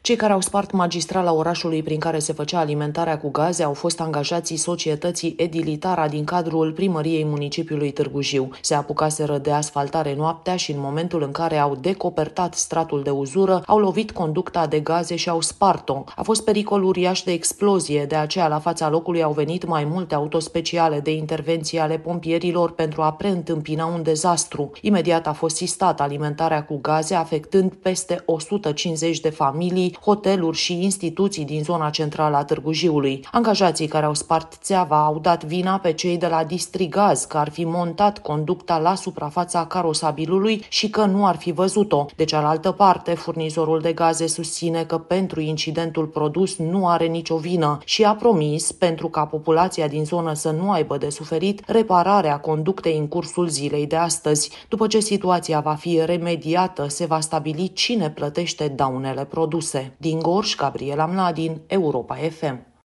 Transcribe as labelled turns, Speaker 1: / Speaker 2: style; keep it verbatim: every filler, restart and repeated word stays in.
Speaker 1: Cei care au spart magistrala orașului prin care se făcea alimentarea cu gaze au fost angajații societății Edilitara din cadrul primăriei municipiului Târgu Jiu. Se apucaseră de asfaltare noaptea și în momentul în care au decopertat stratul de uzură, au lovit conducta de gaze și au spart-o. A fost pericol uriaș de explozie, de aceea la fața locului au venit mai multe autospeciale de intervenție ale pompierilor pentru a preîntâmpina un dezastru. Imediat a fost sistată alimentarea cu gaze, afectând peste o sută cincizeci de familii, hoteluri și instituții din zona centrală a Târgu Jiului. Angajații care au spart țeava au dat vina pe cei de la Distrigaz că ar fi montat conducta la suprafața carosabilului și că nu ar fi văzut-o. De cealaltă parte, furnizorul de gaze susține că pentru incidentul produs nu are nicio vină și a promis, pentru ca populația din zonă să nu aibă de suferit, repararea conductei în cursul zilei de astăzi. După ce situația va fi remediată, se va stabili cine plătește daunele produse. Din Gorj, Gabriela Mladin, Europa F M.